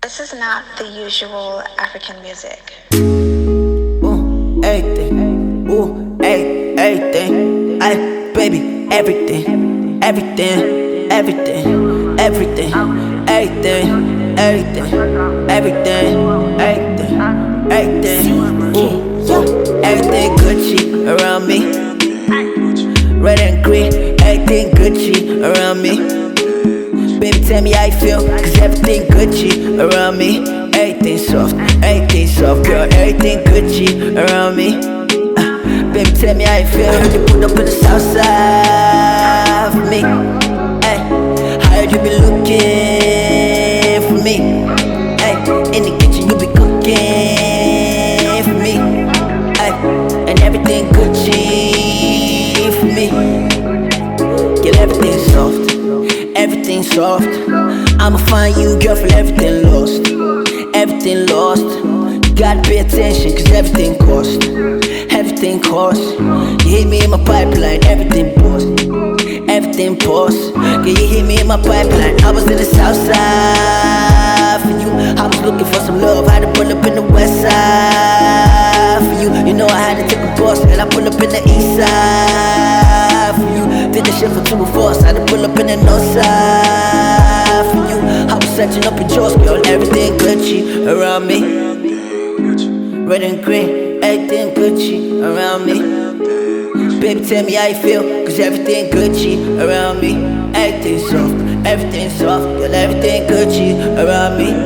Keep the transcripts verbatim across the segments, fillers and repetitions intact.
This is not the usual African music. Ooh, everything. Ooh, ay, everything. Ay, baby, everything. Everything, everything, everything, everything, everything, everything, everything, everything. Ooh, ooh, everything Gucci around me. Red and green, everything Gucci around me. Baby, tell me how you feel, cause everything Gucci around me. Everything soft, everything soft, girl, everything Gucci around me. uh, Baby, tell me how you feel. I heard you put up in the south side for me. Ay, I heard you be looking for me. Ay, in the kitchen you be cooking for me. Ay, and everything Gucci for me. Get everything soft, everything soft. I'ma find you, girl, for everything lost. Everything lost. You gotta pay attention, cause everything cost. Everything cost. You hit me in my pipeline, everything paused. Everything paused. Yeah, you hit me in my pipeline. I was in the south side for you. I was looking for some love, had to pull up in the west side for you. You know I had to take a bus, and I pull up in the east side for you. Did the shit for two of us, had to pull up in the north side for you. I was searching up in yours, girl, everything Gucci around me. Red and green, everything Gucci around me. Baby, tell me how you feel, cause everything Gucci around me. Everything soft, everything soft, girl, everything Gucci around me.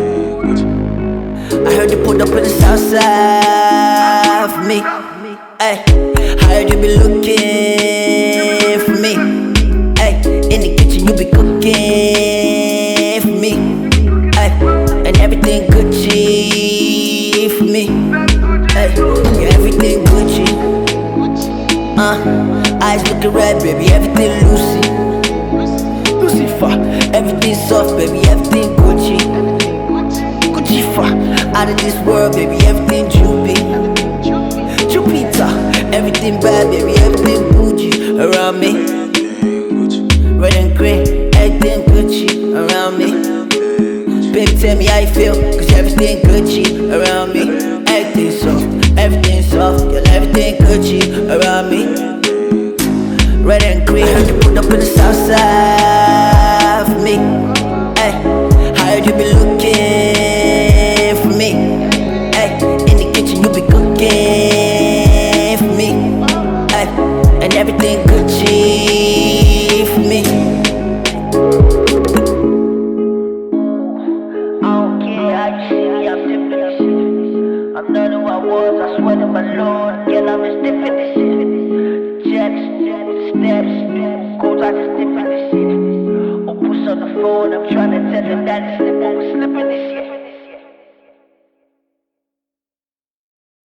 I heard you pulled up in the south side for me. Ay, I heard you be looking for me. Ay, in the kitchen you be cooking for me. Ay, and everything Gucci for me. Ay, yeah, everything Gucci. Uh, eyes looking red, baby, everything Lucy. Lucy fuck, everything soft, baby, everything Gucci. Gucci fuck, out of this world, baby, everything Juby. Jupiter, everything bad, baby, everything Gucci around me. Red and green, everything Gucci around me. Baby, tell me how you feel, cause everything Gucci around me. Everything soft, everything soft, girl, everything Gucci around me. Red and green, I heard you put up in the south side for me. Ay, I heard you be looking for me. Ay, in the kitchen you be cooking for me. Ay, and everything Gucci for me. I don't care how you see me, I'm different as shit. I'm not who I was, I swear to my Lord. Girl, I'm as different as shit. Jets, steps, gold, I just different as shit. Or push on the phone, I'm trying to tell them that it's